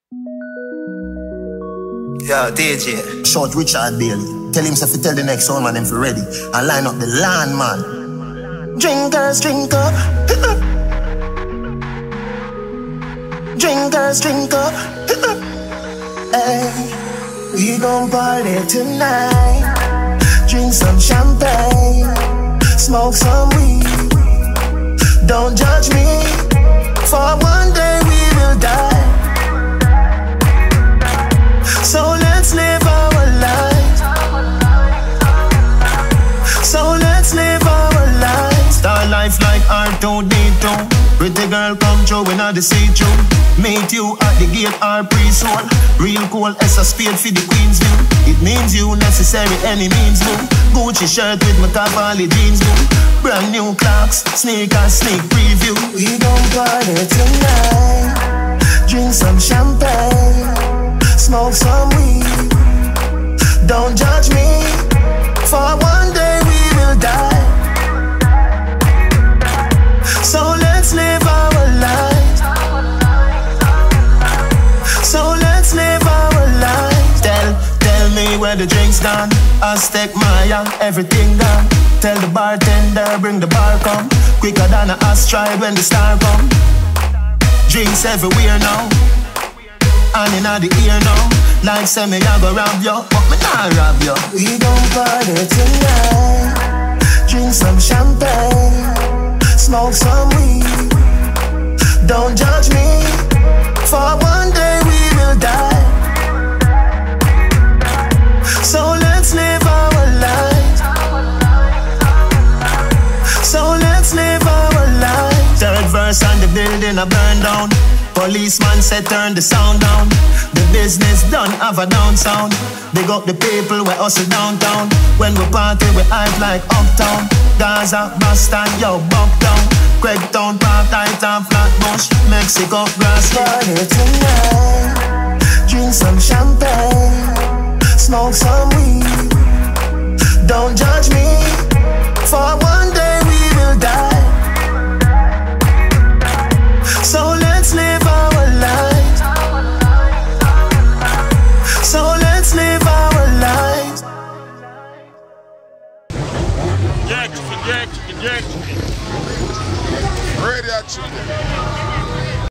Yeah, DJ. Short Richard Bailey. Tell him if you tell the next one man them for ready. And line up the land man. Drinkers, drink up. Drinkers, drink up. Hey, we gon' party tonight. Drink some champagne. Smoke some weed. Don't judge me. For one day we will die. So let's live our lives. So let's live our lives. Star life like R2D2. Pretty girl come through when I see you. Meet you at the gate or pre-soul. Real cool as a spade for the Queen's view. It means you necessary any means move. Gucci shirt with my Cavalli jeans move. Brand new clocks, sneakers, sneak preview. We gon' party tonight. Drink some champagne. Smoke some weed. Don't judge me. For one day we will die. So let's live our lives. So let's live our lives. Tell me where the drink's gone. Aztec, Maya, everything gone. Tell the bartender bring the bar come. Quicker than an asteroid when the star come. Drinks everywhere now. And in the ear now. Like say me I go rob you, but me not rob you. We gon' party tonight. Drink some champagne. Smoke some weed. Don't judge me. For one day we will die. So let's live our lives. So let's live our lives. Third verse and the building a burn down. Policeman said turn the sound down. The business done have a down sound. Big up the people we hustle downtown. When we party we hype like uptown. Gaza, Boston, yo, Bucktown. Craigtown, Park, Titan, Flatbush, Mexico, grass. Party tonight. Drink some champagne. Smoke some weed. Don't judge me. For one day we will die. So let's live our lives. So let's live our lives. Inject.